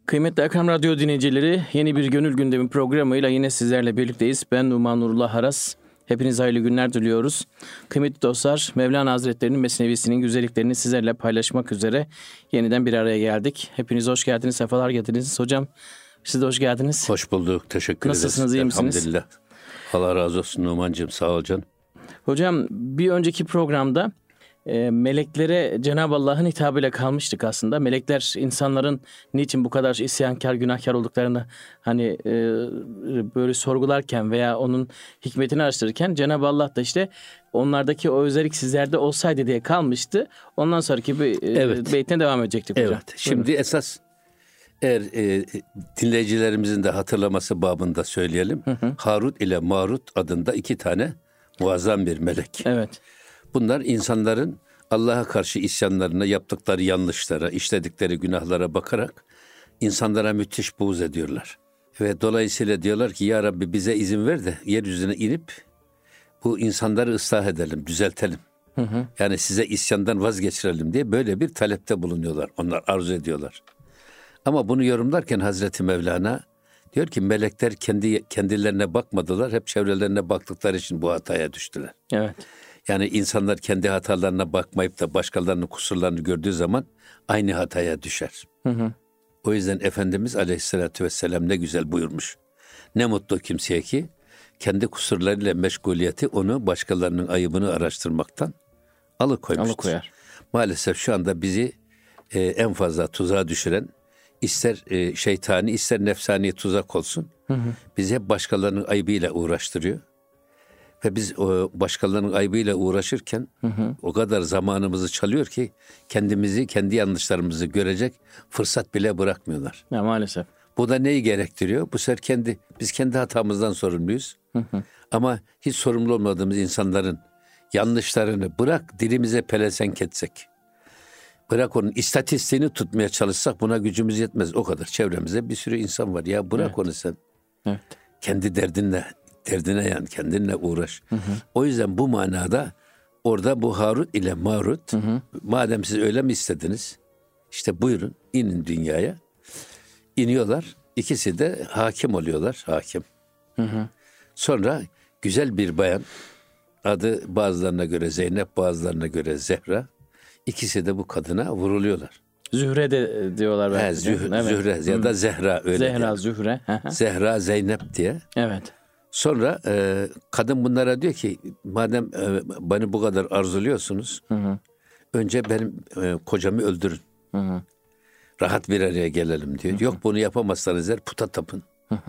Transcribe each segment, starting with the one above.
Kıymetli Erkam Radyo dinleyicileri, yeni bir Gönül Gündemi programıyla yine sizlerle birlikteyiz. Ben Numan Nurullah Aras. Hepinize hayırlı günler diliyoruz. Kıymetli dostlar, Mevlana Hazretleri'nin Mesnevisinin güzelliklerini sizlerle paylaşmak üzere yeniden bir araya geldik. Hepiniz hoş geldiniz, sefalar getirdiniz. Hocam, siz de hoş geldiniz. Hoş bulduk, teşekkür ederiz. Nasılsınız, iyi misiniz? Elhamdülillah. Allah razı olsun Numan'cığım, sağ ol canım. Hocam, bir önceki programda meleklere Cenab-ı Allah'ın hitabıyla kalmıştık aslında. Melekler insanların niçin bu kadar isyankar, günahkar olduklarını böyle sorgularken veya onun hikmetini araştırırken Cenab-ı Allah da işte onlardaki o özellik sizlerde olsaydı diye kalmıştı. Ondan sonraki beytine devam edecektik hocam. Evet, şimdi esas eğer dinleyicilerimizin de hatırlaması babında söyleyelim. Harut ile Marut adında iki tane muazzam bir melek. Evet. Bunlar insanların Allah'a karşı isyanlarına, yaptıkları yanlışlara, işledikleri günahlara bakarak insanlara müthiş buğz ediyorlar. Ve dolayısıyla diyorlar ki ya Rabbi bize izin ver de yeryüzüne inip bu insanları ıslah edelim, düzeltelim. Yani size isyandan vazgeçirelim diye böyle bir talepte bulunuyorlar. Onlar arzu ediyorlar. Ama bunu yorumlarken Hazreti Mevlana diyor ki melekler kendilerine bakmadılar. Hep çevrelerine baktıkları için bu hataya düştüler. Evet. Yani insanlar kendi hatalarına bakmayıp da başkalarının kusurlarını gördüğü zaman aynı hataya düşer. O yüzden Efendimiz Aleyhisselatü Vesselam ne güzel buyurmuş. Ne mutlu kimseye ki kendi kusurlarıyla meşguliyeti onu başkalarının ayıbını araştırmaktan alıkoymuştur. Alıkoyar. Maalesef şu anda bizi en fazla tuzağa düşüren ister şeytani ister nefsani tuzak olsun. Bizi hep başkalarının ayıbıyla uğraştırıyor. Ve biz o başkalarının ayıbıyla uğraşırken o kadar zamanımızı çalıyor ki kendimizi, kendi yanlışlarımızı görecek fırsat bile bırakmıyorlar. Ya, maalesef. Bu da neyi gerektiriyor? Bu sefer biz kendi hatamızdan sorumluyuz. Ama hiç sorumlu olmadığımız insanların yanlışlarını bırak dilimize pelesenk etsek. Bırak onun istatistiğini tutmaya çalışsak buna gücümüz yetmez. O kadar çevremizde bir sürü insan var. Ya bırak onu sen. Evet. Kendi derdine yan, kendinle uğraş. O yüzden bu manada orada bu Harut ile Marut, madem siz öyle mi istediniz? İşte buyurun, inin dünyaya. İniyorlar. İkisi de hakim oluyorlar. Hakim. Sonra güzel bir bayan, adı bazılarına göre Zeynep, bazılarına göre Zehra. İkisi de bu kadına vuruluyorlar. Zühre de diyorlar belki. Zühre ya da Zehra öyle. Zehra, yani. Zühre. Zehra, Zeynep diye. Evet. Sonra kadın bunlara diyor ki madem beni bu kadar arzuluyorsunuz, önce benim kocamı öldürün. Rahat bir araya gelelim diyor. Yok bunu yapamazsanız puta tapın.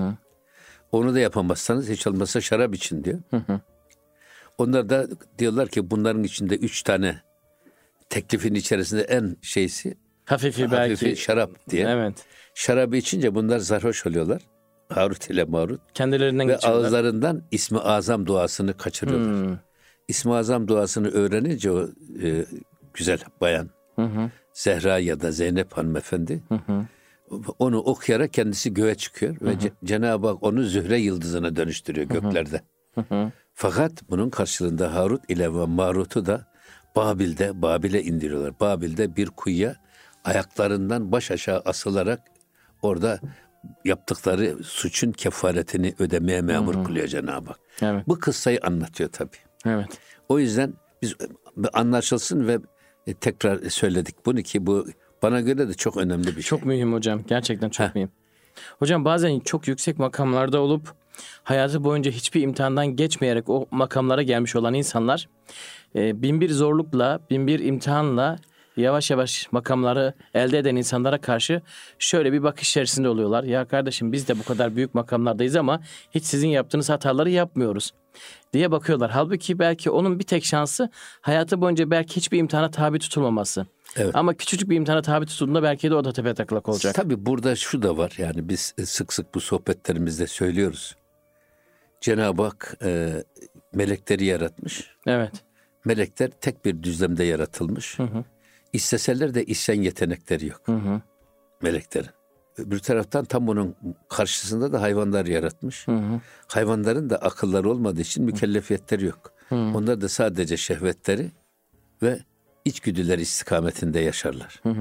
Onu da yapamazsanız hiç olmazsa şarap için diyor. Onlar da diyorlar ki bunların içinde 3 tane teklifin içerisinde en şeysi hafifi şarap diye. Evet. Şarabı içince bunlar sarhoş oluyorlar. Harut ile Marut. Kendilerinden ve geçiyorlar. Ağızlarından İsmi Azam duasını kaçırıyorlar. İsmi Azam duasını öğrenince o güzel bayan Zehra ya da Zeynep hanımefendi onu okuyarak kendisi göğe çıkıyor ve Cenab-ı Hak onu Zühre yıldızına dönüştürüyor göklerde. Fakat bunun karşılığında Harut ile Marut'u da Babil'e indiriyorlar. Babil'de bir kuyuya ayaklarından baş aşağı asılarak orada yaptıkları suçun kefaretini ödemeye memur kılıyor Cenab-ı Hak. Evet. Bu kıssayı anlatıyor tabii. Evet. O yüzden biz anlaşılsın ve tekrar söyledik bunu ki bu bana göre de çok önemli bir şey. Çok mühim hocam. Gerçekten çok mühim. Hocam bazen çok yüksek makamlarda olup hayatı boyunca hiçbir imtihandan geçmeyerek o makamlara gelmiş olan insanlar binbir zorlukla, binbir imtihanla yavaş yavaş makamları elde eden insanlara karşı şöyle bir bakış içerisinde oluyorlar. Ya kardeşim biz de bu kadar büyük makamlardayız ama hiç sizin yaptığınız hataları yapmıyoruz diye bakıyorlar. Halbuki belki onun bir tek şansı hayatı boyunca belki hiçbir imtihana tabi tutulmaması. Evet. Ama küçücük bir imtihana tabi tutulduğunda belki de o da tepetaklak olacak. Tabii burada şu da var, yani biz sık sık bu sohbetlerimizde söylüyoruz. Cenab-ı Hak melekleri yaratmış. Evet. Melekler tek bir düzlemde yaratılmış. İsteseler de isyan yetenekleri yok. Meleklerin. Öbür taraftan tam bunun karşısında da hayvanlar yaratmış. Hayvanların da akılları olmadığı için mükellefiyetleri yok. Onlar da sadece şehvetleri ve içgüdüler istikametinde yaşarlar.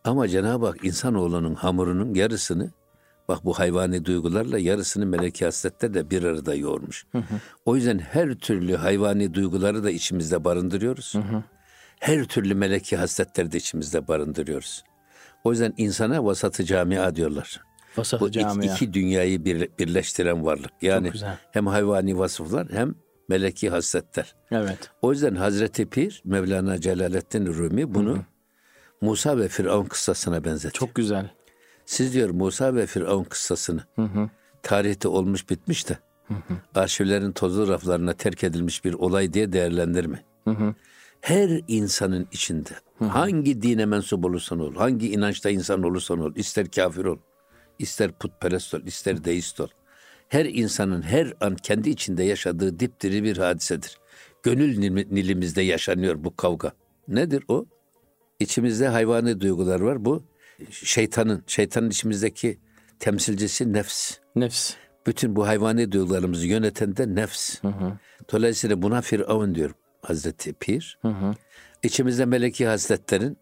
Ama Cenab-ı Hak insanoğlunun hamurunun yarısını, bak bu hayvani duygularla yarısını meleki hasletler de bir arada yoğurmuş. O yüzden her türlü hayvani duyguları da içimizde barındırıyoruz. Her türlü meleki hasletleri de içimizde barındırıyoruz. O yüzden insana vasat-ı camia diyorlar. Vasat-ı camia. İki dünyayı birleştiren varlık. Yani hem hayvani vasıflar hem meleki hasletler. Evet. O yüzden Hazreti Pir, Mevlana Celaleddin Rumi bunu Musa ve Firavun kıssasına benzetiyor. Çok güzel. Siz diyor Musa ve Firavun kıssasını tarihte olmuş bitmiş de arşivlerin tozlu raflarına terk edilmiş bir olay diye değerlendirme. Her insanın içinde hangi dine mensup olursan ol, hangi inançta insan olursan ol, ister kafir ol, ister putperest ol, ister deist ol. Her insanın her an kendi içinde yaşadığı dipdiri bir hadisedir. Gönül nilimizde yaşanıyor bu kavga. Nedir o? İçimizde hayvani duygular var. Bu şeytanın içimizdeki temsilcisi nefs. Nefs. Bütün bu hayvani duygularımızı yöneten de nefs. Dolayısıyla buna Firavun diyor Hazreti Pir. İçimizde meleki hasletlerin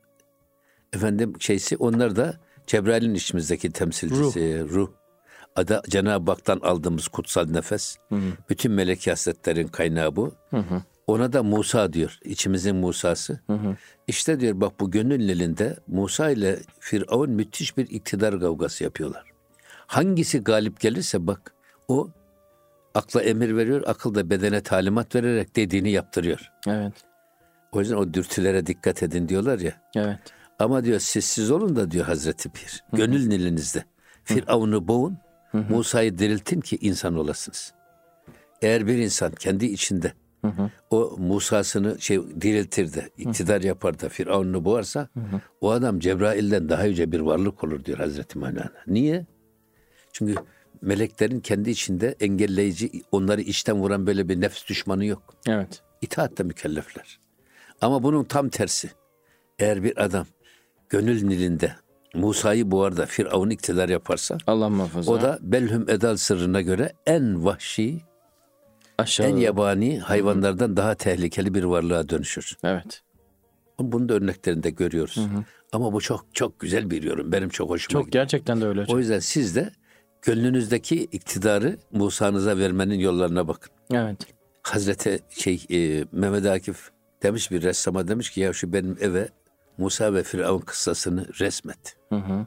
onlar da Cebrail'in içimizdeki temsilcisi, ruh. Cenab-ı Hak'tan aldığımız kutsal nefes. Bütün meleki hasletlerin kaynağı bu. Ona da Musa diyor. İçimizin Musa'sı. İşte diyor bak bu gönül elinde Musa ile Firavun müthiş bir iktidar kavgası yapıyorlar. Hangisi galip gelirse bak o akla emir veriyor. Akıl da bedene talimat vererek dediğini yaptırıyor. Evet. O yüzden o dürtülere dikkat edin diyorlar ya. Evet. Ama diyor sessiz olun da diyor Hazreti Pir. Gönül nilinizde. Firavun'u boğun. Musa'yı diriltin ki insan olasınız. Eğer bir insan kendi içinde o Musa'sını diriltir de, iktidar yapar da Firavun'u boğarsa o adam Cebrail'den daha yüce bir varlık olur diyor Hazreti Mevlana. Niye? Çünkü meleklerin kendi içinde engelleyici, onları içten vuran böyle bir nefs düşmanı yok. Evet. İtaatle mükellefler. Ama bunun tam tersi. Eğer bir adam gönül nilinde Musa'yı boğar da Firavun iktidar yaparsa Allah muhafaza. O da Belhum Edal sırrına göre en vahşi, aşağı, en yabani hayvanlardan daha tehlikeli bir varlığa dönüşür. Evet. Bunun da örneklerinde görüyoruz. Ama bu çok çok güzel bir yorum. Benim çok hoşuma gidiyor. Gerçekten de öyle hocam. O yüzden siz de gönlünüzdeki iktidarı Musa'nıza vermenin yollarına bakın. Evet. Hazreti Mehmet Akif demiş, bir ressama demiş ki ya şu benim eve Musa ve Firavun kıssasını resmet.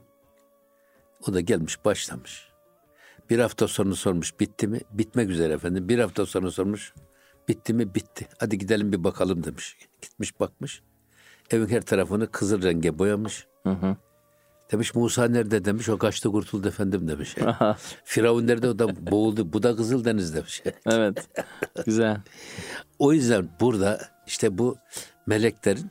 O da gelmiş başlamış. Bir hafta sonra sormuş bitti mi? Bitmek üzere efendim. Bir hafta sonra sormuş bitti mi? Bitti. Hadi gidelim bir bakalım demiş. Gitmiş bakmış. Evin her tarafını kızıl renge boyamış. Demiş Musa nerede demiş. O kaçtı kurtuldu efendim demiş. Firavun nerede? O da boğuldu. Bu da Kızıldeniz demiş. Evet. Güzel. O yüzden burada işte bu meleklerin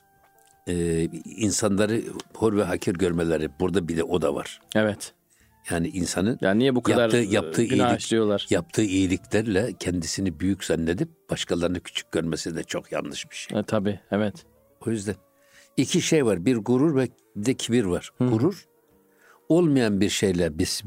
insanları hor ve hakir görmeleri, burada bir de o da var. Evet. Yani insanın niye bu kadar yaptığı iyiliklerle kendisini büyük zannedip başkalarını küçük görmesi de çok yanlış bir şey. Tabii, evet. O yüzden iki şey var. Bir gurur ve bir de kibir var. Gurur, olmayan bir şeyle biz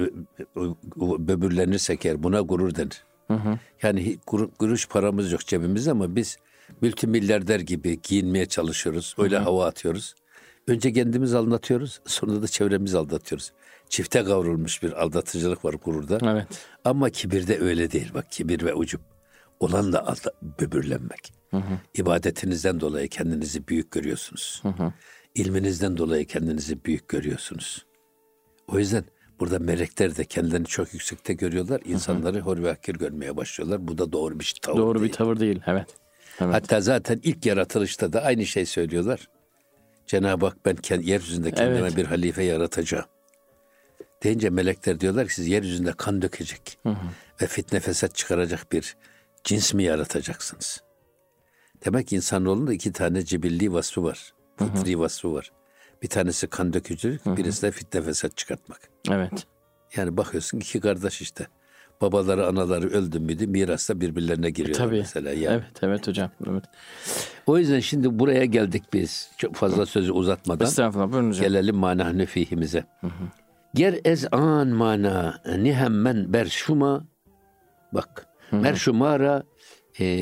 böbürlenirsek eğer buna gurur denir. Yani kuruş paramız yok cebimizde ama biz multimilyarder gibi giyinmeye çalışıyoruz. Öyle hava atıyoruz. Önce kendimiz aldatıyoruz, sonra da çevremizi aldatıyoruz. Çifte kavrulmuş bir aldatıcılık var gururda. Evet. Ama kibirde öyle değil. Bak kibir ve ucup. Olanla böbürlenmek. İbadetinizden dolayı kendinizi büyük görüyorsunuz. İlminizden dolayı kendinizi büyük görüyorsunuz. O yüzden burada melekler de kendilerini çok yüksekte görüyorlar. İnsanları hor ve hakir görmeye başlıyorlar. Bu da doğru bir tavır değil. Doğru bir tavır değil. Evet. Hatta zaten ilk yaratılışta da aynı şey söylüyorlar. Cenab-ı Hak ben yeryüzünde kendime bir halife yaratacağım. Deyince melekler diyorlar ki siz yeryüzünde kan dökecek ve fitne fesat çıkaracak bir cins mi yaratacaksınız? Demek ki insanoğlunda iki tane cibilli vasfı var. Fıtri vasfı var. Bir tanesi kan dökücülük, birisi de fitne fesat çıkartmak. Evet. Yani bakıyorsun iki kardeş işte. Babaları, anaları öldü müydü mirasta birbirlerine giriyorlar mesela. Yani. Evet hocam. Evet. O yüzden şimdi buraya geldik biz. Çok fazla sözü uzatmadan. Estağfurullah, buyurun hocam. Gelelim manahne fihimize. Ger ez an mana nihemmen berşuma. Bak. Merşumara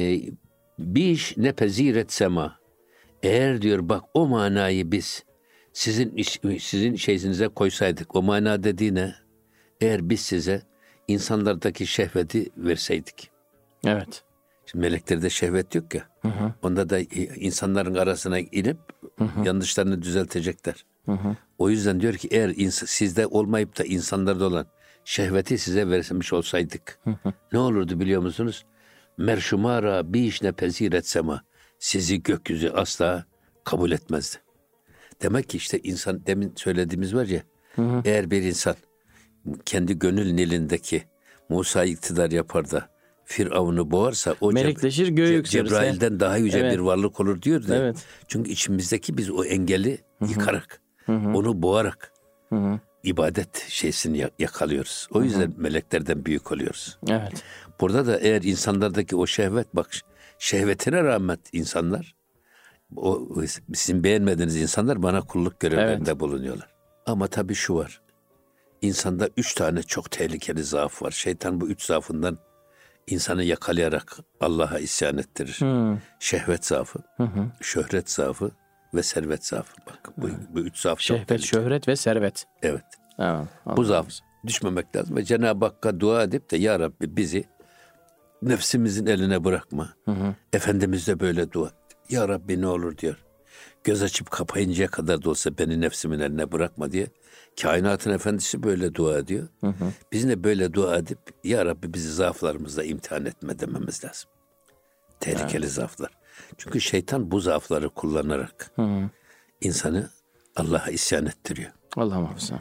biş ne peziret sema. Eğer diyor bak o manayı biz sizin şeyinize koysaydık. O mana dediği ne? Eğer biz size insanlardaki şehveti verseydik. Evet. Şimdi meleklerde şehvet yok ya. Onda da insanların arasına inip yanlışlarını düzeltecekler. O yüzden diyor ki eğer sizde olmayıp da insanlarda olan şehveti size vermiş olsaydık. Ne olurdu biliyor musunuz? Merşumara bir işne peziret sema. Sizi gökyüzü asla kabul etmezdi. Demek ki işte insan, demin söylediğimiz var ya, eğer bir insan kendi gönül nilindeki Musa iktidar yapar da Firavun'u boğarsa o melekleşir, göğe yükselirse Cebrail'den daha yüce bir varlık olur diyor da. Evet. Çünkü içimizdeki biz o engeli yıkarak, onu boğarak ibadet şeysini yakalıyoruz. O yüzden meleklerden büyük oluyoruz. Evet. Burada da eğer insanlardaki o şehvet, bak şehvetine rağmen insanlar, o sizin beğenmediğiniz insanlar bana kulluk görevlerinde bulunuyorlar. Ama tabii şu var. İnsanda 3 tane çok tehlikeli zaaf var. Şeytan bu 3 zaafından insanı yakalayarak Allah'a isyan ettirir. Şehvet zaafı, şöhret zaafı ve servet zaafı. Bak bu 3 zaaf çok şehvet, tehlikeli. şöhret ve servet. Evet. Evet, Bu zaaf düşmemek lazım ve Cenab-ı Hakk'a dua edip de ya Rabbi bizi nefsimizin eline bırakma. Efendimiz de böyle dua etti. Ya Rabbi ne olur diyor. Göz açıp kapayıncaya kadar da olsa beni nefsimin eline bırakma diye. Kainatın efendisi böyle dua ediyor. Biz de böyle dua edip ya Rabbi bizi zaaflarımızla imtihan etme dememiz lazım. Tehlikeli zaaflar. Çünkü şeytan bu zaafları kullanarak insanı Allah'a isyan ettiriyor. Allah muhafaza.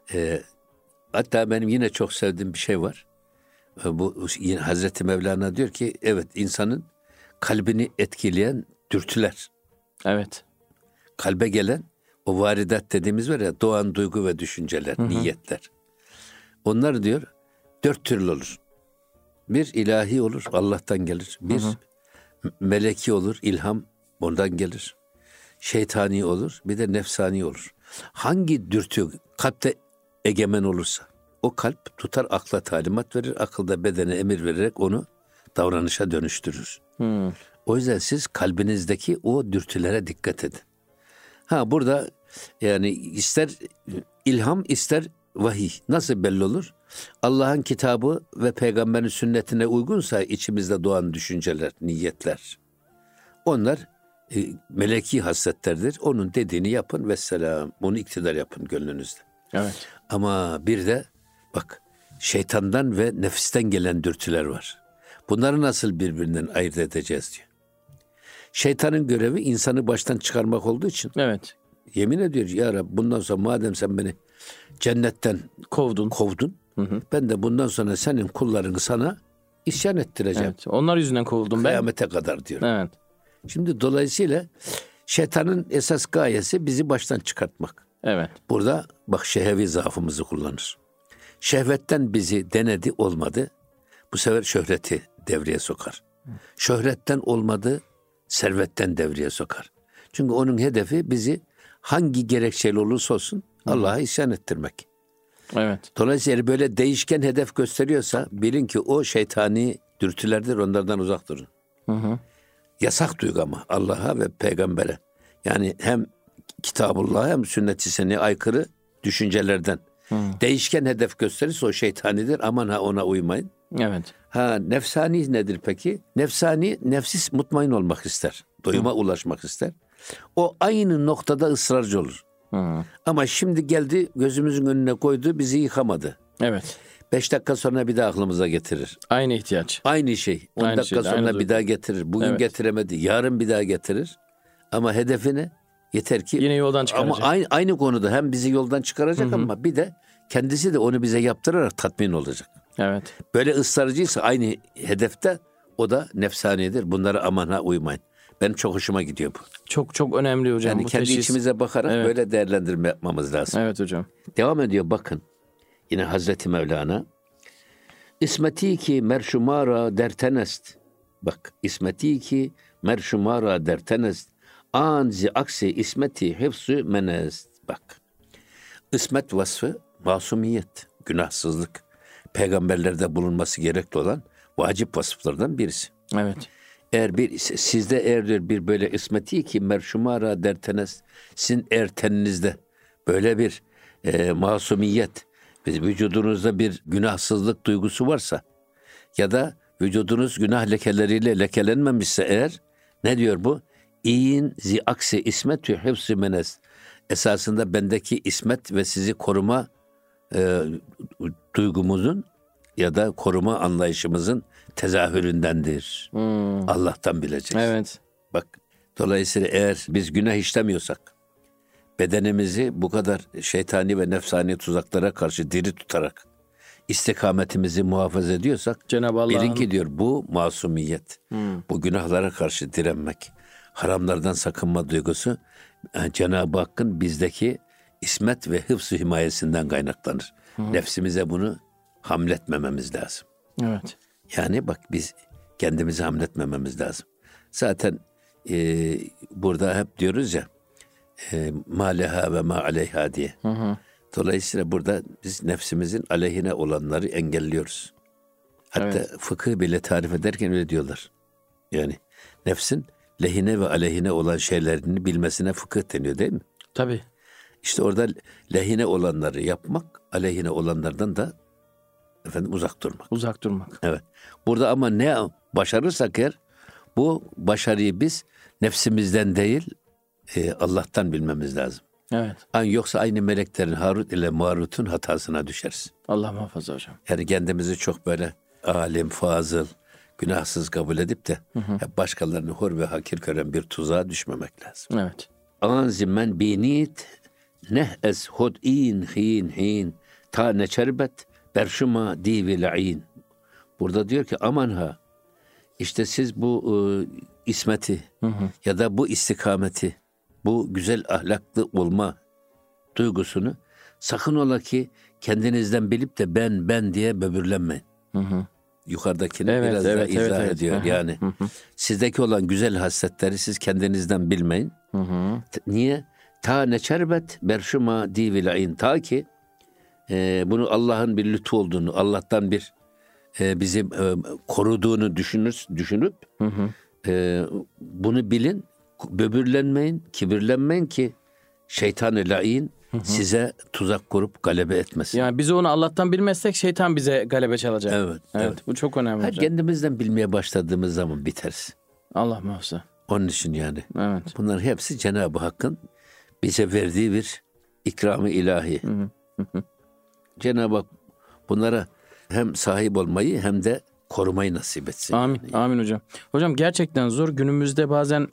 Hatta benim yine çok sevdiğim bir şey var. Bu yine Hazreti Mevlana diyor ki evet, insanın kalbini etkileyen dürtüler. Evet. Kalbe gelen o varidat dediğimiz var ya, doğan duygu ve düşünceler, niyetler. Onlar diyor 4 türlü olur. Bir ilahi olur, Allah'tan gelir. Bir meleki olur, ilham ondan gelir. Şeytani olur, bir de nefsani olur. Hangi dürtü kalpte egemen olursa o kalp tutar, akla talimat verir. Akıl da bedene emir vererek onu davranışa dönüştürür. O yüzden siz kalbinizdeki o dürtülere dikkat edin. Burada yani ister ilham ister vahiy nasıl belli olur? Allah'ın kitabı ve peygamberin sünnetine uygunsa içimizde doğan düşünceler, niyetler. Onlar meleki hasletlerdir. Onun dediğini yapın vesselam. Onu iktidar yapın gönlünüzde. Evet. Ama bir de bak, şeytandan ve nefisten gelen dürtüler var. Bunları nasıl birbirinden ayırt edeceğiz diyor. Şeytanın görevi insanı baştan çıkarmak olduğu için Evet. yemin ediyor ya Rabbi bundan sonra madem sen beni cennetten kovdun. Ben de bundan sonra senin kullarını sana isyan ettireceğim. Evet. Onlar yüzünden kovuldum ben. Kıyamete kadar diyor. Evet. Şimdi dolayısıyla şeytanın esas gayesi bizi baştan çıkartmak. Evet. Burada bak şehvi zaafımızı kullanır. Şehvetten bizi denedi, olmadı. Bu sefer şöhreti devreye sokar. Şöhretten olmadı, servetten devreye sokar. Çünkü onun hedefi bizi hangi gerekçeyle olursa olsun Allah'a isyan ettirmek. Evet. Dolayısıyla böyle değişken hedef gösteriyorsa bilin ki o şeytani dürtülerdir, onlardan uzak durun. Yasak duygu ama Allah'a ve peygambere. Yani hem Kitabullah'a hem sünnet-i seneye aykırı düşüncelerden. Değişken hedef gösterirse o şeytanidir. Aman ha ona uymayın. Evet. Nefsani nedir peki? Nefsani, nefsis mutmain olmak ister. Doyuma ulaşmak ister. O aynı noktada ısrarcı olur. Ama şimdi geldi gözümüzün önüne koydu, bizi yıkamadı. Evet. 5 dakika sonra bir daha aklımıza getirir. Aynı ihtiyaç. Aynı şey. 10 Aynı dakika şey, sonra aynı bir daha getirir. Bugün getiremedi. Yarın bir daha getirir. Ama hedefine yeter ki yine yoldan çıkaracak. Ama aynı konuda hem bizi yoldan çıkaracak ama bir de kendisi de onu bize yaptırarak tatmin olacak. Evet. Böyle ısrarcıysa aynı hedefte o da nefsanidir. Bunlara aman ha uymayın. Benim çok hoşuma gidiyor bu. Çok çok önemli hocam. Yani bu kendi teşhis. içimize bakarak böyle değerlendirme yapmamız lazım. Evet hocam. Devam ediyor bakın. Yine Hazreti Mevlana. İsmeti ki merşumara dertenest. Bak, ismeti ki merşumara dertenest. Anzi aksi ismeti hıfzü menest. Bak. İsmet vasfı masumiyet, günahsızlık. Peygamberlerde bulunması gerekli olan vacip vasıflardan birisi. Evet. Eğer sizde bir böyle ismeti ki merşumara dertenest, sizin teninizde böyle bir masumiyet, vücudunuzda bir günahsızlık duygusu varsa ya da vücudunuz günah lekeleriyle lekelenmemişse eğer, ne diyor bu? İyin zi aksi ismetü hıfzı menes. Esasında bendeki ismet ve sizi koruma duygumuzun ya da koruma anlayışımızın tezahüründendir. Allah'tan bileceğiz. Evet. Bak, dolayısıyla eğer biz günah işlemiyorsak, bedenimizi bu kadar şeytani ve nefsani tuzaklara karşı diri tutarak istikametimizi muhafaza ediyorsak, Cenab-ı Allah'ın... bilin ki diyor bu masumiyet, bu günahlara karşı direnmek, haramlardan sakınma duygusu Cenab-ı Hakk'ın bizdeki ismet ve hıfz-ı himayesinden kaynaklanır. Nefsimize bunu hamletmememiz lazım. Evet. Yani bak, biz kendimizi hamletmememiz lazım. Zaten burada hep diyoruz ya ma leha ve ma aleyha diye. Dolayısıyla burada biz nefsimizin aleyhine olanları engelliyoruz. Hatta fıkıh bile tarif ederken öyle diyorlar. Yani nefsin lehine ve aleyhine olan şeylerini bilmesine fıkıh deniyor, değil mi? Tabii. İşte orada lehine olanları yapmak, aleyhine olanlardan da uzak durmak. Uzak durmak. Evet. Burada ama ne başarırsak eğer, bu başarıyı biz nefsimizden değil Allah'tan bilmemiz lazım. Evet. Yoksa aynı meleklerin Harut ile Marut'un hatasına düşeriz. Allah muhafaza hocam. Yani kendimizi çok böyle alim, fazıl, günahsız kabul edip de hep başkalarını hor ve hakir gören bir tuzağa düşmemek lazım. Evet. Anzimen binit neh ez hud'in hin ta neçerbet berşuma divi la'in. Burada diyor ki aman ha, işte siz bu ismeti ya da bu istikameti, bu güzel ahlaklı olma duygusunu sakın ola ki kendinizden bilip de ben diye böbürlenmeyin. Yukarıdakini biraz daha izah ediyor. Yani sizdeki olan güzel hasletleri siz kendinizden bilmeyin. Niye? Ta neçerbet berşuma divilain. Ta ki bunu Allah'ın bir lütfu olduğunu, Allah'tan bir bizi koruduğunu düşünüp bunu bilin, böbürlenmeyin, kibirlenmeyin ki şeytan-ı lain size tuzak kurup galebe etmesin. Yani biz onu Allah'tan bilmezsek şeytan bize galebe çalacak. Evet. Bu çok önemli hocam. Kendimizden bilmeye başladığımız zaman biteriz. Allah muhafaza. Onun için yani. Evet. Bunların hepsi Cenab-ı Hakk'ın bize verdiği bir ikram-ı ilahi. Cenab-ı Hak bunlara hem sahip olmayı hem de korumayı nasip etsin. Amin. Amin hocam. Hocam gerçekten zor. Günümüzde bazen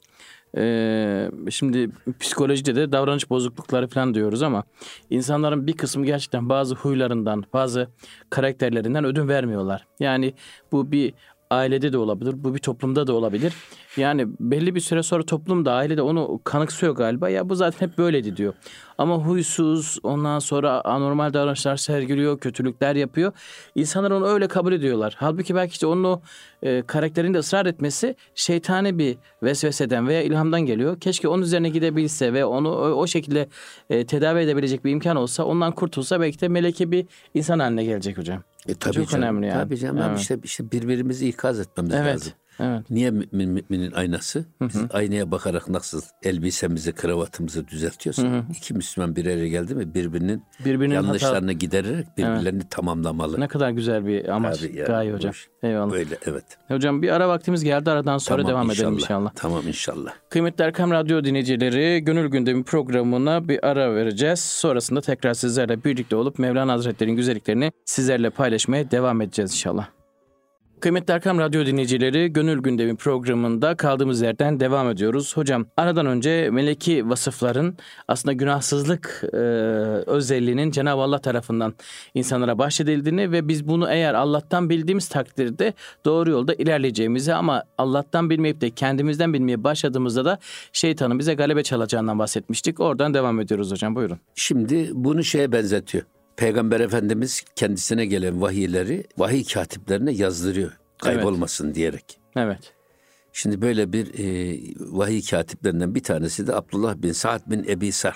şimdi psikolojide de davranış bozuklukları falan diyoruz ama insanların bir kısmı gerçekten bazı huylarından, bazı karakterlerinden ödün vermiyorlar. Yani bu bir ailede de olabilir, bu bir toplumda da olabilir. Yani belli bir süre sonra toplum da aile de onu kanıksıyor galiba. Ya bu zaten hep böyleydi diyor. Ama huysuz, ondan sonra anormal davranışlar sergiliyor, kötülükler yapıyor. İnsanlar onu öyle kabul ediyorlar. Halbuki belki işte onun o karakterinde ısrar etmesi şeytani bir vesveseden veya ilhamdan geliyor. Keşke onun üzerine gidebilse ve onu o şekilde tedavi edebilecek bir imkan olsa, ondan kurtulsa belki de meleki bir insan haline gelecek hocam. Tabii çok canım, önemli yani. Tabii canım. Evet. İşte birbirimizi ikaz etmemiz lazım. Evet. Niye müminin aynası? Biz aynaya bakarak nasıl elbisemizi, kravatımızı düzeltiyorsak, iki Müslüman bir araya geldi mi birbirinin yanlışlarını gidererek birbirlerini tamamlamalı. Ne kadar güzel bir amaç, yani, gaye hocam. Eyvallah. Böyle, evet. Hocam bir ara vaktimiz geldi. Aradan sonra devam edelim inşallah. Tamam inşallah. Kıymetli Erkam Radyo dinleyicileri, Gönül Gündemi programına bir ara vereceğiz. Sonrasında tekrar sizlerle birlikte olup Mevlana Hazretleri'nin güzelliklerini sizlerle paylaşmaya devam edeceğiz inşallah. Kıymetli Erkam Radyo dinleyicileri, Gönül Gündemi programında kaldığımız yerden devam ediyoruz. Hocam aradan önce meleki vasıfların aslında günahsızlık özelliğinin Cenab-ı Allah tarafından insanlara bahşedildiğini ve biz bunu eğer Allah'tan bildiğimiz takdirde doğru yolda ilerleyeceğimizi, ama Allah'tan bilmeyip de kendimizden bilmeye başladığımızda da şeytanın bize galebe çalacağından bahsetmiştik. Oradan devam ediyoruz hocam, buyurun. Şimdi bunu şeye benzetiyor. Peygamber Efendimiz kendisine gelen vahiyleri vahiy katiplerine yazdırıyor. Kaybolmasın diyerek. Evet. Şimdi böyle bir vahiy katiplerinden bir tanesi de Abdullah bin Sa'd bin Ebi Sarh.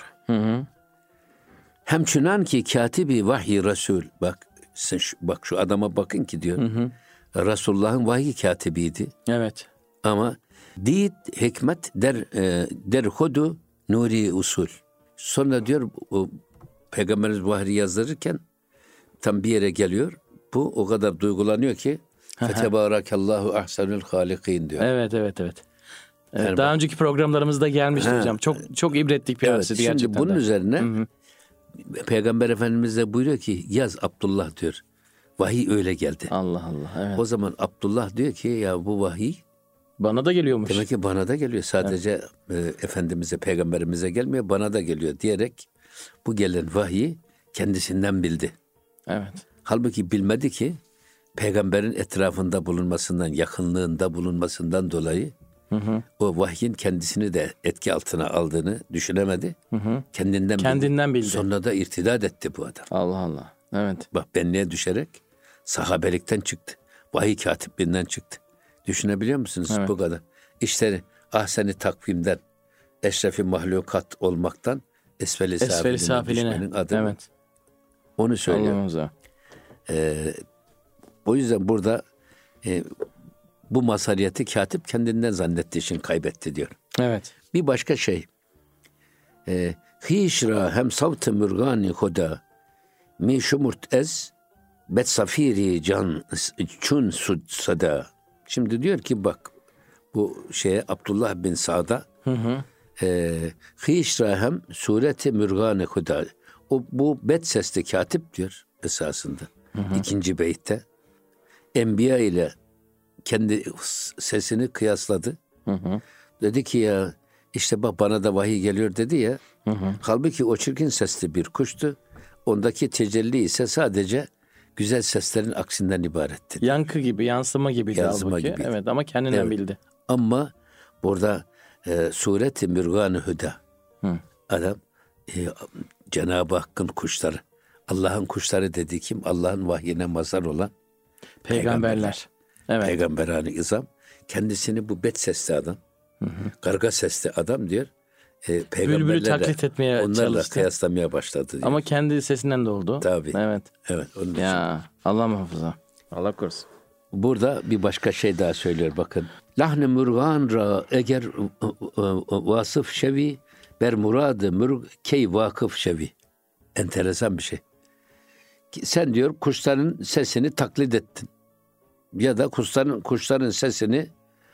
Hem çünan ki katibi vahyi Resul. Bak şu adama bakın ki diyor. Resulullah'ın vahiy katibiydi. Evet. Ama did hikmet der hudu nuri usul. Sonra diyor Peygamberimiz bu vahyi yazdırırken tam bir yere geliyor. Bu o kadar duygulanıyor ki Fetebarakallahu ahsenul halikin diyor. Evet. Yani Daha önceki programlarımızda gelmişti hocam. Çok ibretlik bir hadiseydi şimdi gerçekten bunun de. üzerine Peygamber Efendimiz de buyuruyor ki yaz Abdullah diyor. Vahiy öyle geldi. Allah evet. O zaman Abdullah diyor ki ya bu vahiy Bana da geliyormuş. demek ki bana da geliyor. Sadece Efendimiz'e, Peygamberimize gelmiyor, bana da geliyor diyerek bu gelen vahiyi kendisinden bildi. Evet. Halbuki bilmedi ki Peygamberin etrafında bulunmasından, yakınlığında bulunmasından dolayı o vahyin kendisini de etki altına aldığını düşünemedi. Kendinden bildi. Sonra da irtidat etti bu adam. Allah. Evet. Bak benliğe düşerek sahabelikten çıktı. Vahiy katipliğinden çıktı. Düşünebiliyor musunuz bu kadar? İşte ahseni takvimden, eşrefi mahlukat olmaktan esfeli safiline düşmenin adı. Evet. Onu söylüyor. O yüzden burada bu mazhariyeti katip kendinden zannettiği için kaybetti diyor. Evet. Bir başka şey. Hişra hem savt-ı mürgani huda mi şumurt ez bet safiri can çun sada. Şimdi diyor ki bak bu şeye Abdullah bin Sa'da hişra hem sureti mürgani huda. Bu bet sesli katip diyor esasında. İkinci beytte. Enbiya ile kendi sesini kıyasladı. Dedi ki ya işte bak bana da vahiy geliyor dedi ya. Halbuki o çirkin sesli bir kuştu. Ondaki tecelli ise sadece güzel seslerin aksinden ibaretti. Yankı gibi, yansıma gibiydi halbuki. Evet ama kendinden bildi. Ama burada sureti mürgan-ı hüda. Adam Cenab-ı Hakk'ın kuşları. Allah'ın kuşları dediği kim? Allah'ın vahyine mazhar olan peygamberler. Evet. Peygamberani izam. Kendisini bu bet sesli adam, karga sesli adam diyor. Bülbülü taklit etmeye onlarla çalıştı. kıyaslamaya başladı diyor. Ama kendi sesinden de oldu. Tabii. Evet. Onun ya Allah muhafaza. Allah korusun. Burada bir başka şey daha söylüyor bakın. Lahne murgan ra eğer vasıf şevi ber muradı murg key vakıf şevi. Enteresan bir şey. Sen diyor kuşların sesini taklit ettin. Ya da kuşların sesini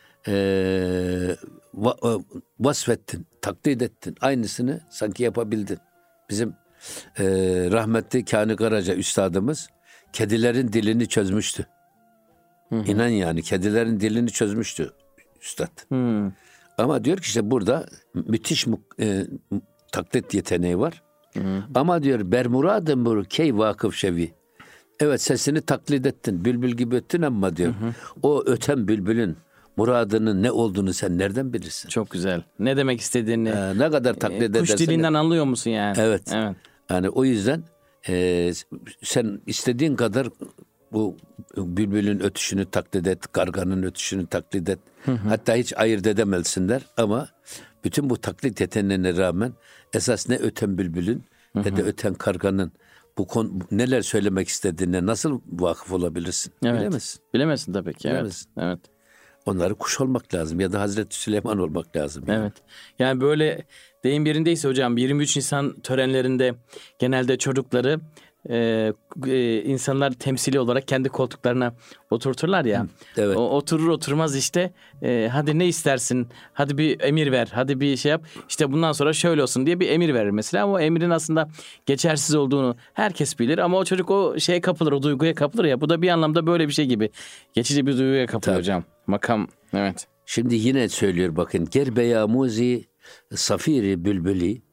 vasfettin, taklit ettin. Aynısını sanki yapabildin. Bizim rahmetli Kani Karaca üstadımız kedilerin dilini çözmüştü. İnan yani kedilerin dilini çözmüştü üstad. Ama diyor ki işte burada müthiş taklit yeteneği var. Ama diyor bermuradı mur key vakıf şevi. Evet sesini taklit ettin, bülbül gibi öttün ama diyor o öten bülbülün muradının ne olduğunu sen nereden bilirsin? Çok güzel. Ne demek istediğini. Ne kadar taklit edersen. Kuş dilinden anlıyor musun yani? Evet. Yani o yüzden sen istediğin kadar bu bülbülün ötüşünü taklit et, karganın ötüşünü taklit et. Hatta hiç ayırt edemesinler ama bütün bu taklit yeteneğine rağmen esas ne öten bülbülün ne de öten karganın bu konu neler söylemek istediğine nasıl vakıf olabilirsin? Evet. Bilemezsin. Bilemezsin tabii ki. Evet. Onları kuş olmak lazım ya da Hazreti Süleyman olmak lazım. Yani. Evet. Yani böyle deyim yerindeyse hocam 23 Nisan törenlerinde genelde çocukları insanlar temsili olarak kendi koltuklarına oturturlar ya. Evet. Oturur oturmaz işte hadi ne istersin? Hadi bir emir ver. Hadi bir şey yap. İşte bundan sonra şöyle olsun diye bir emir verir mesela. Ama o emrin aslında geçersiz olduğunu herkes bilir. Ama o çocuk o şeye kapılır, o duyguya kapılır ya. Bu da bir anlamda böyle bir şey gibi. Geçici bir duyguya kapılıyor hocam. Makam, evet. Şimdi yine söylüyor bakın. Gerbeya muzi safiri bülbülü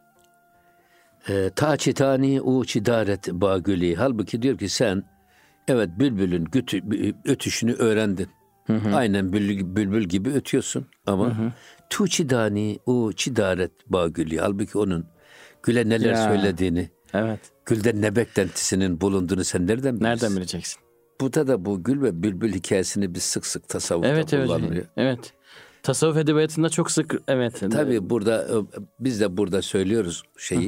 ta çitani u çidaret bagülü. Halbuki diyor ki sen evet bülbülün ötüşünü öğrendin. Aynen bülbül gibi ötüyorsun ama tu çidani u çidaret bagülü. Halbuki onun güle neler söylediğini, gülden ne beklentisinin bulunduğunu sen nereden bilirsin? Nereden bileceksin? Burada da bu gül ve bülbül hikayesini biz sık sık tasavvufta kullanılıyor. Evet. Tasavvuf edebiyatında çok sık Tabii burada biz de burada söylüyoruz şeyi.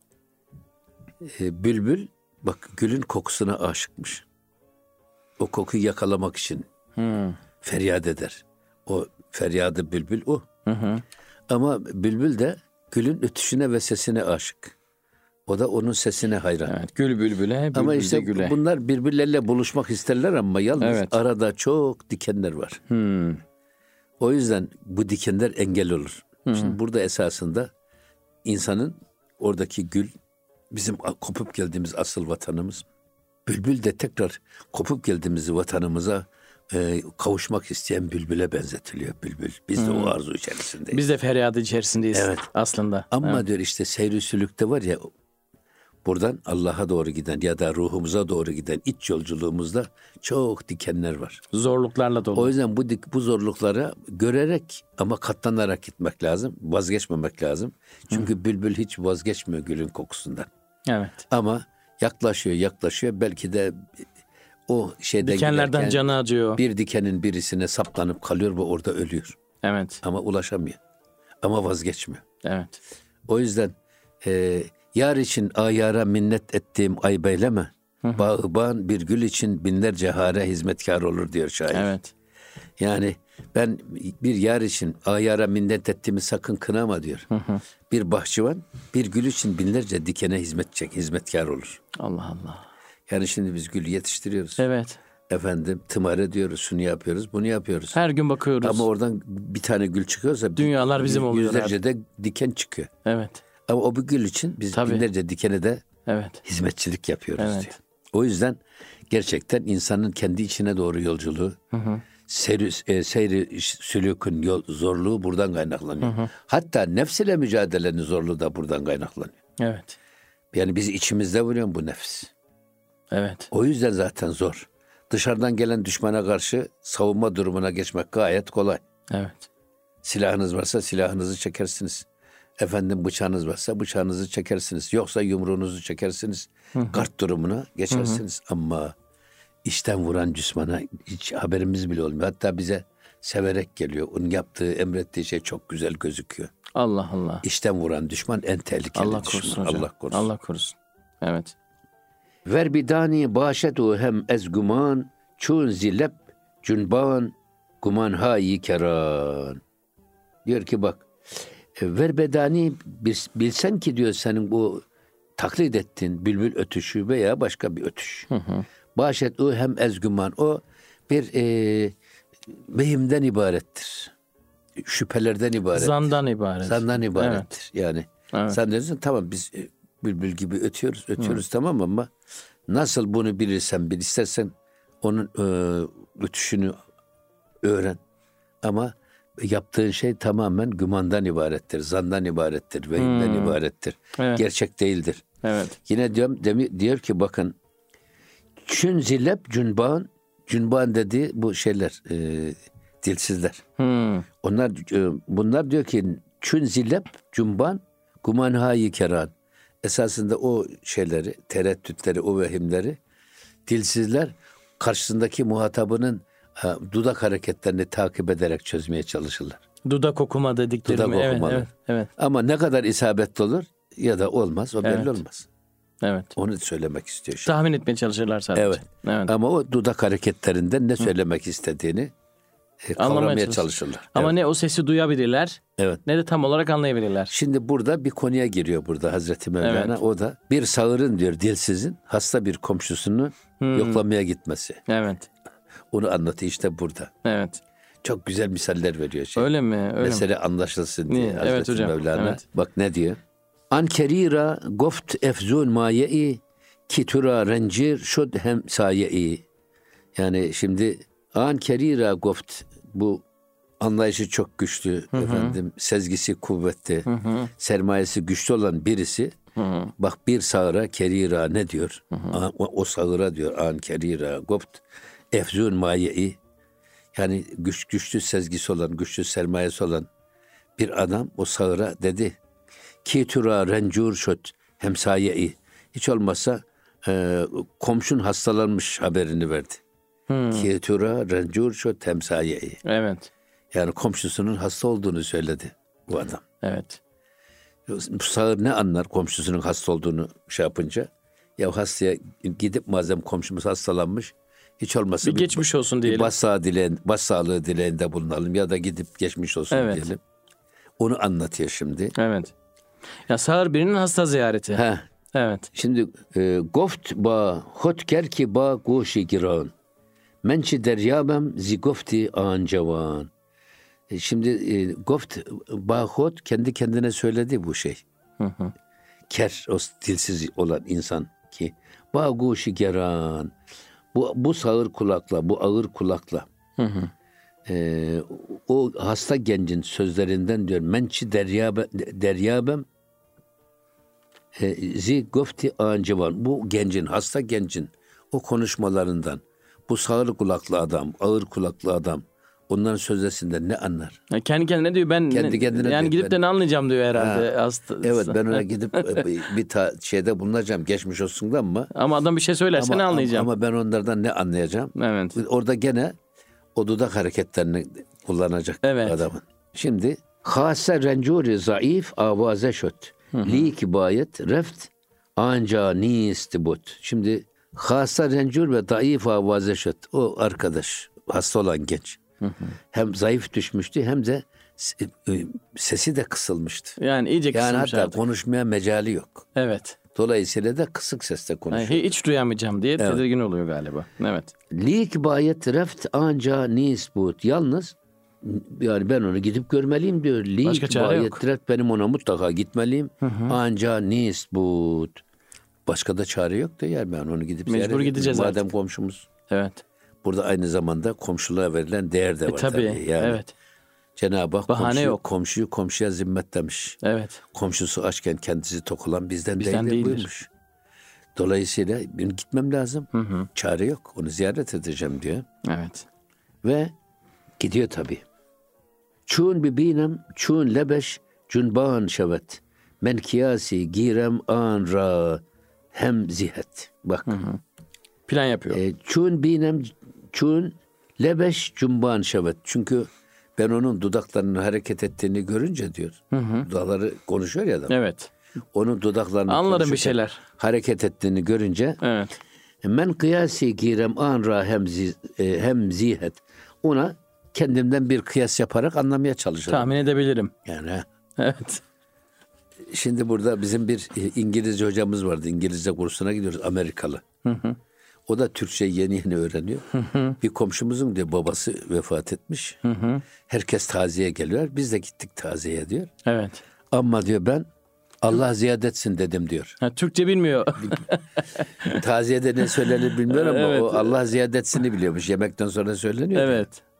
Bülbül bak gülün kokusuna aşıkmış. O kokuyu yakalamak için feryat eder. O feryadı bülbül o. Ama bülbül de gülün ötüşüne ve sesine aşık. O da onun sesine hayran. Evet, gül bülbüle, bülbül Ama de işte güle. bunlar birbirleriyle buluşmak isterler ama yalnız Evet. arada çok dikenler var. O yüzden bu dikenler engel olur. Şimdi burada esasında insanın oradaki gül bizim kopup geldiğimiz asıl vatanımız. Bülbül de tekrar kopup geldiğimiz vatanımıza kavuşmak isteyen bülbüle benzetiliyor bülbül. Biz de o arzu içerisindeyiz. Biz de feryadı içerisindeyiz aslında. Ama diyor işte seyr-i sülükte var ya, buradan Allah'a doğru giden ya da ruhumuza doğru giden iç yolculuğumuzda çok dikenler var. Zorluklarla dolu. O yüzden bu zorluklara görerek ama katlanarak gitmek lazım. Vazgeçmemek lazım. Çünkü bülbül hiç vazgeçmiyor gülün kokusundan. Evet. Ama yaklaşıyor. Belki de o şeyden Dikenlerden giderken canı acıyor. bir dikenin birisine saplanıp kalıyor ve orada ölüyor. Evet. Ama ulaşamıyor. Ama vazgeçmiyor. Evet. O yüzden yar için ayara minnet ettiğim ay beyleme. Bağban bir gül için binlerce hare hizmetkar olur diyor şair. Evet. Yani ben bir yar için ayara minnet ettiğimi sakın kınama diyor. Bir bahçıvan bir gül için binlerce dikene hizmetkar olur. Allah Allah. Yani şimdi biz gül yetiştiriyoruz. Evet. Efendim tımar ediyoruz, şunu yapıyoruz, bunu yapıyoruz. Her gün bakıyoruz. Ama oradan bir tane gül çıkıyorsa Dünyalar bizim oluyor. yüzlerce de diken çıkıyor. Evet. Ama o bir gül için biz Tabii. binlerce dikene de Evet. hizmetçilik yapıyoruz Evet. diyor. O yüzden gerçekten insanın kendi içine doğru yolculuğu, seyri sülükün zorluğu buradan kaynaklanıyor. Hatta nefs ile mücadelenin zorluğu da buradan kaynaklanıyor. Evet. Yani bizi içimizde vuruyor bu nefs. Evet. O yüzden zaten zor. Dışarıdan gelen düşmana karşı savunma durumuna geçmek gayet kolay. Evet. Silahınız varsa silahınızı çekersiniz. Efendim bıçağınız varsa bıçağınızı çekersiniz. Yoksa yumruğunuzu çekersiniz. Kart durumuna geçersiniz. Ama içten vuran düşmana hiç haberimiz bile olmuyor. Hatta bize severek geliyor. Onun yaptığı, emrettiği şey çok güzel gözüküyor. Allah Allah. İçten vuran düşman en tehlikeli Allah düşman. korusun hocam. Allah korusun. Allah korusun. Evet. Ver bidani başetu hem ez guman çun zilep cünban guman hayi keran. Diyor ki bak, ver bedani bilsen ki diyor senin bu taklit ettiğin bülbül ötüşü veya başka bir ötüş. Başet o hem ezgüman, o bir vehimden ibarettir. Şüphelerden ibarettir. Zandan ibaret. Zandan ibarettir. Evet. Yani Evet. sen diyorsun tamam biz bülbül gibi ötüyoruz tamam ama nasıl bunu bilirsen bil, istersen onun ötüşünü öğren. Ama yaptığın şey tamamen gümandan ibarettir, zandan ibarettir, vehimden ibarettir. Evet. Gerçek değildir. Evet. Yine diyor ki bakın, çün zilep cünban, cünban dediği bu şeyler, dilsizler. Bunlar diyor ki çün zilep cünban gumanhayi keran. Esasında o şeyleri, tereddütleri, o vehimleri dilsizler karşısındaki muhatabının dudak hareketlerini takip ederek çözmeye çalışırlar. Dudak okuma dedikleri Dudak mi? Evet, okumalı. evet. Ama ne kadar isabetli olur ya da olmaz, o belli Evet. olmaz. Evet. Onu söylemek istiyor şimdi. Tahmin etmeye çalışırlar sadece. Evet. Evet. Ama o dudak hareketlerinden ne söylemek istediğini kavramaya çalışırlar. Ama Evet. ne o sesi duyabilirler, Evet. ne de tam olarak anlayabilirler. Şimdi burada bir konuya giriyor burada Hazreti Mevlana. Evet. O da bir sağırın diyor dilsizin hasta bir komşusunu yoklamaya gitmesi. Evet. Onu anlatıyor işte burada. Evet. Çok güzel misaller veriyor. Öyle mi? Öyle mi? Mesele anlaşılsın diye Niye? Hazreti Evet hocam, Mevlana. evet. Bak ne diyor? Ankerira goft efzun maye'i kitura rencir şud hem saye'i. Yani şimdi ankerira goft, bu anlayışı çok güçlü efendim, sezgisi kuvvetli, sermayesi güçlü olan birisi bak bir sağıra kerira ne diyor? O sağıra diyor an kerira goft efzun maye'i. Yani güçlü sezgisi olan, güçlü sermayesi olan bir adam o sağıra dedi ki tura rencur şot hemsaye'i. Hiç olmazsa komşun hastalanmış haberini verdi. Ki tura rencur şot hemsaye'i. Evet. Yani komşusunun hasta olduğunu söyledi bu adam. Evet. Bu sağır ne anlar komşusunun hasta olduğunu şey yapınca? Ya hastaya gidip madem komşumuz hastalanmış, hiç olmazsa Bir geçmiş olsun diyelim. Başsağlığı dileğinde bulunalım ya da gidip geçmiş olsun Evet. diyelim. Onu anlatıyor şimdi. Evet. Ya sağır birinin hasta ziyareti. Evet. Şimdi goft ba hot kerki ba goşi giran. Mençi deryabem zi gofti ancavan. Şimdi goft ba hot kendi kendine söyledi bu şey. Ker, o dilsiz olan insan ki ba goşi giran. Bu sağır kulakla, bu ağır kulakla. O hasta gencin sözlerinden diyor. Mençi deryabem zi gofti ancavan. Bu gencin, hasta gencin o konuşmalarından, bu sağır kulaklı adam, ağır kulaklı adam, onların sözlesinden ne anlar? Kendi kendine diyor, ben Kendi kendine yani diyor, gidip de ne anlayacağım diyor herhalde. Evet, ben ona gidip bir şeyde bulunacağım, geçmiş olsun da ama adam bir şey söylerse ne anlayacağım? Ama ben onlardan ne anlayacağım? Evet. Orada gene o dudak hareketlerini kullanacak adamın. Şimdi hase rencuri zayıf avaze şöt. Li kibayet reft anca nisti but. Şimdi hasa rencur ve zayıf avaze şöt. O arkadaş, hasta olan genç. Hem zayıf düşmüştü hem de sesi de kısılmıştı. Yani iyice kısılmış yani hatta artık. Konuşmaya mecali yok. Evet. Dolayısıyla da kısık sesle konuşuyor. Yani hiç duyamayacağım diye tedirgin oluyor galiba. Evet. Li kibayet reft anca nis but. Yalnız yani ben onu gidip görmeliyim diyor. Başka çare yok. Benim ona mutlaka gitmeliyim. Anca nisbut. Başka da çare yok da yer ben onu gidip ziyaret mecbur gideceğiz madem artık. Komşumuz. Evet. Burada aynı zamanda komşuluğa verilen değer de var tabii. Yani evet. Cenab-ı Hak bahane yok. Komşuyu komşuya zimmet demiş. Evet. Komşusu açken kendisi tok olan bizden değildir buyurmuş. Dolayısıyla benim gitmem lazım. Çare yok. Onu ziyaret edeceğim diyor. Evet. Ve gidiyor tabii. Çun bibinem, çun lebeş, cunban şevet. Men kiyasi girem an ra hem zihet. Bak. Plan yapıyor. Çun binem, çun lebeş, cunban şevet. Çünkü ben onun dudaklarının hareket ettiğini görünce diyor. Dudakları konuşuyor ya adam. Evet. Onun dudaklarını anlarım bir şeyler. Hareket ettiğini görünce. Evet. Men kıyasi girem an ra hem zihet. Ona kendimden bir kıyas yaparak anlamaya çalışırım. Tahmin edebilirim. Yani. Evet. Şimdi burada bizim bir İngilizce hocamız vardı. İngilizce kursuna gidiyoruz, Amerikalı. O da Türkçe yeni öğreniyor. Bir komşumuzun diyor babası vefat etmiş. Herkes taziye geliyor. Biz de gittik taziyeye diyor. Evet. Ama diyor ben Allah ziyade etsin dedim diyor. Türkçe bilmiyor. Taziyede ne söylenir bilmiyorum ama evet. o Allah ziyade etsini biliyormuş. Yemekten sonra söyleniyor. Evet. Diyor.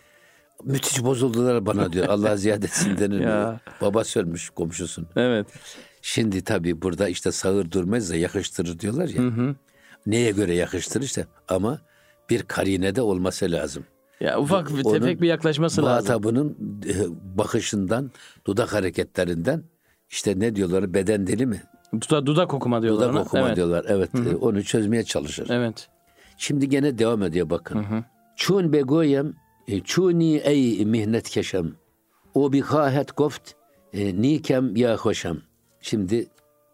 Müthiş bozuldular bana diyor. Allah ziyade etsin deniliyor. Baba sölmüş komşusun. Evet. Şimdi tabii burada işte sağır durmaz da yakıştırır diyorlar ya. Neye göre yakıştırır işte ama bir karine de olması lazım. Ya ufak tefek bir yaklaşması lazım. Muhatabının bakışından, dudak hareketlerinden işte ne diyorlar, beden dili mi? Dudak okuma diyorlar. Dudak okuma diyorlar. Evet. Onu çözmeye çalışır. Evet. Şimdi gene devam ediyor bakın. Çun begoyem çuni ey mihnet keşem. O bi kahet goft nikem ya hoşam. Şimdi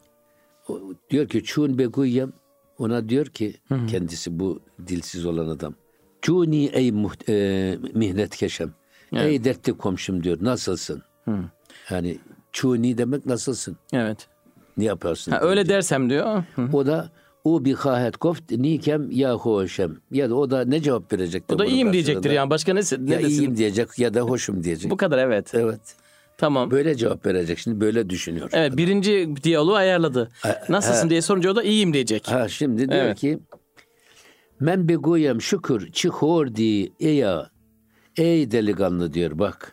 diyor ki çun begoyem, ona diyor ki kendisi bu dilsiz olan adam. Çuni ey mihnet keşem. Evet. Ey dertli komşum diyor. Nasılsın? Yani çuni demek nasılsın? Evet. Ne yaparsın? Öyle dersem diyor. O da o bi kahet koft nikem ya hoşem. Ya da o da ne cevap verecektir? O da iyiyim diyecektir yani. Başka ne desin? Ya iyiyim diyecek ya da hoşum diyecek. Bu kadar evet. Evet. Tamam. Böyle cevap verecek. Şimdi böyle düşünüyor. Evet, birinci diyaloğu ayarladı. Nasılsın diye sorunca o da iyiyim diyecek. Şimdi diyor ki men begoyem şükür çihordi eya. Ey delikanlı diyor bak.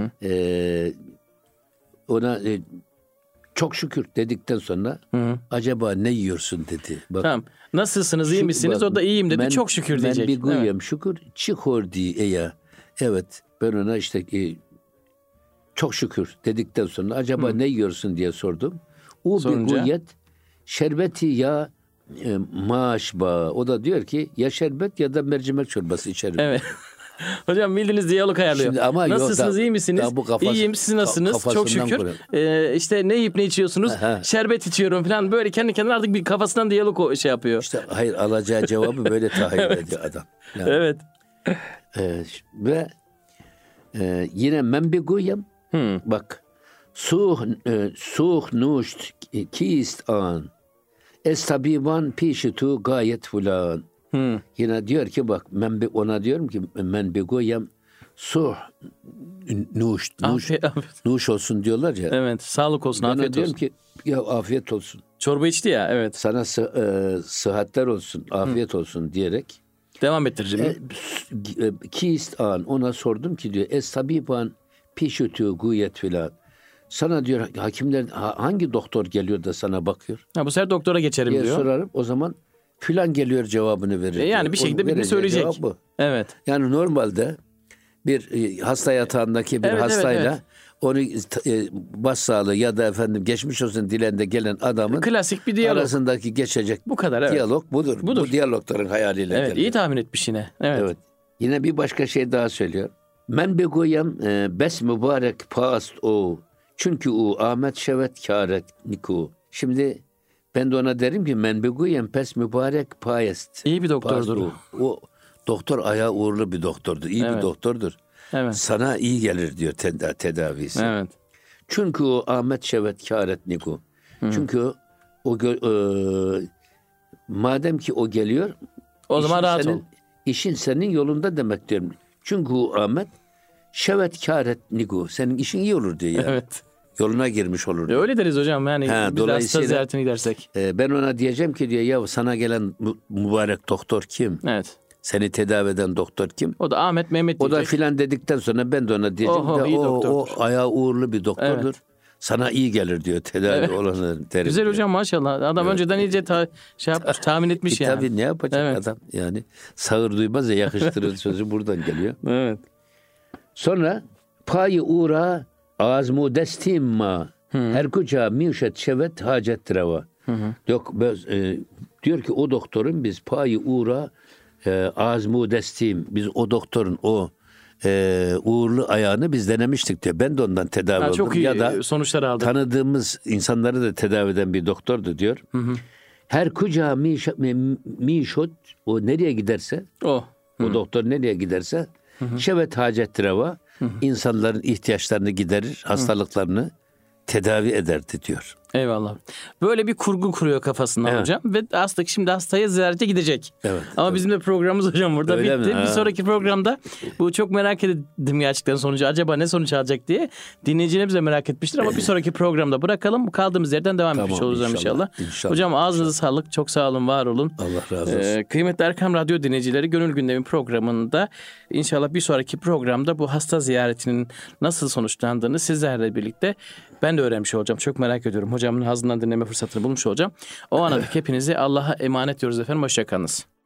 Ona çok şükür dedikten sonra acaba ne yiyorsun dedi. Bak, tamam. Nasılsınız, iyi misiniz? O da iyiyim dedi. Çok şükür diyecek. Men begoyem şükür çihordi eya. Evet, ben ona işte çok şükür dedikten sonra acaba ne yiyorsun diye sordum. O beguyet şerbeti ya maaşba. O da diyor ki ya şerbet ya da mercimek çorbası içerim. Evet. Hocam bildiğiniz diyalog ayarlıyor. Şimdi ama nasılsınız, iyi misiniz? İyiyim, siz nasılsınız? Çok şükür. İşte ne yiyip ne içiyorsunuz? Şerbet içiyorum falan. Böyle kendi kendine artık bir kafasından diyalog şey yapıyor. İşte hayır, alacağı cevabı böyle tahayyül ediyor adam. Yani, evet. Ve yine men beguyem bak suh nuşt kist an Estabiban pişitu gayet fulan. Yine diyor ki bak ben ona diyorum ki men begoyem suh nuş nuş olsun diyorlar ya. Evet, sağlık olsun, Ben afiyet diyorum olsun. ki ya afiyet olsun. Çorba içti ya, evet. Sana sıhhatler olsun, afiyet olsun diyerek. Devam ettireceğim. Kist an ona sordum ki diyor estabiban pişitu gayet filan. Sana diyor hakimler hangi doktor geliyor da sana bakıyor? Ha, bu sefer doktora geçerim diye diyor. sorarım. O zaman filan geliyor cevabını verir. Yani diyor. bir şekilde birini söyleyecek. Evet. Yani normalde bir hasta yatağındaki bir Evet, hastayla evet. onu başsağlığı ya da efendim geçmiş olsun dilende gelen adamın Klasik bir diyalog. arasındaki geçecek Bu kadar, evet. diyalog budur. Budur. Bu diyalogların hayaliyle Evet, geliyor. iyi tahmin etmiş yine. Evet. Evet. Yine bir başka şey daha söylüyor. Men begoyem bes mübarek past o. Çünkü o Ahmet şevet kâret niku. Şimdi ben de ona derim ki men begoyem pes mübarek payest. İyi bir doktordur. O doktor ayağı uğurlu bir doktordur. İyi bir doktordur. Evet. Sana iyi gelir diyor tedavisi. Evet. Çünkü o Ahmet şevet kâret niku. Çünkü madem ki o geliyor O zaman rahat ol. İşin senin yolunda demek diyorum. Çünkü o Ahmet şevet kâret niku. Senin işin iyi olur diyor yani. Evet. Yoluna girmiş olur diyor. Öyle deriz hocam. Yani biz de hasta dolayısıyla ziyaretine gidersek. ben ona diyeceğim ki diyor ya sana gelen mübarek doktor kim? Evet. Seni tedavi eden doktor kim? O da Ahmet Mehmet O diyecek. da filan dedikten sonra ben de ona diyeceğim iyi o doktordur. ayağı uğurlu bir doktordur. Evet. Sana iyi gelir diyor tedavi olanı derim. Güzel diyor. hocam, maşallah. Adam önceden iyice yapmış, tahmin etmiş yani. Tabii ne yapacak Evet. adam yani sağır duymaz ya yakıştırır sözü buradan geliyor. Evet. Sonra payı uğra azmu destimma her kuca müşet şevet hacet reva. Yok diyor ki o doktorun biz payı uğra azmu destim biz o doktorun o uğurlu ayağını biz denemiştik diyor. Ben de ondan tedavi oldum. Çok iyi ya da sonuçlar aldık. tanıdığımız insanları da tedavi eden bir doktordu diyor. Her kuca mişot o nereye giderse o doktor nereye giderse şevet hacet reva insanların ihtiyaçlarını giderir, hastalıklarını tedavi ederdi diyor. Eyvallah. Böyle bir kurgu kuruyor kafasında hocam. Ve aslında şimdi hastaya ziyarete gidecek. Evet, Ama bizim de programımız hocam burada Öyle bitti. mi? Bir sonraki programda bu çok merak ettim gerçekten sonucu. Acaba ne sonuç alacak diye. Dinleyicilerimiz de merak etmiştir ama bir sonraki programda bırakalım. Kaldığımız yerden devam etmiş olacağız inşallah. Hocam ağzınıza sağlık. Çok sağ olun, var olun. Allah razı olsun. Kıymetli Erkam Radyo dinleyicileri, Gönül Gündemi programında inşallah bir sonraki programda bu hasta ziyaretinin nasıl sonuçlandığını sizlerle birlikte ben de öğrenmiş olacağım. Çok merak ediyorum. Hocamın ağzından dinleme fırsatını bulmuş olacağım. O ana dek hepinizi Allah'a emanet ediyoruz efendim. Hoşça kalınız.